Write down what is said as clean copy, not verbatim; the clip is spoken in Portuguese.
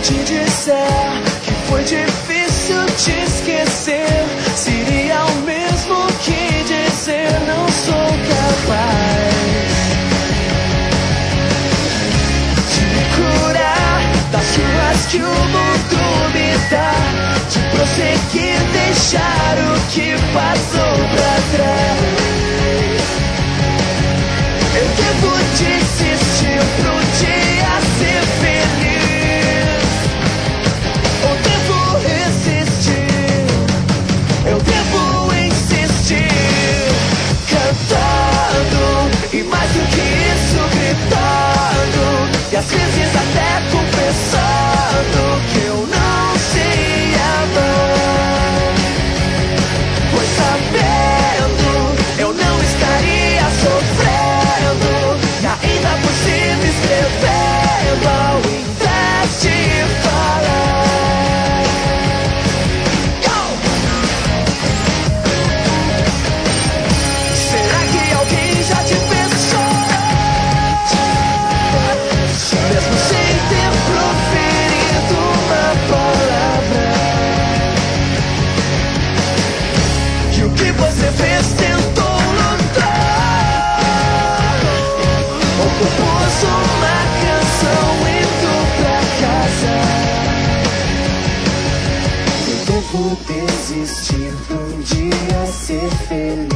te disser que foi difícil te esquecer, seria o mesmo que dizer não sou capaz de me curar das ruas que o mundo me dá, de prosseguir, deixar o que passou pra trás. Eu devo desistir pro dia ser feliz, ou devo resistir, eu devo insistir, cantando, e mais do que isso gritando, e às vezes até confessando que eu não sei amar, pois sabendo eu não estaria sofrendo, e ainda por cima escrevendo ao invés de falar. Go! Será que alguém já te fez chorar, mesmo sem ter proferido uma palavra? E o que você fez? Tentou lutar, ou compôs uma canção indo pra casa? Eu devo desistir pra um dia ser feliz.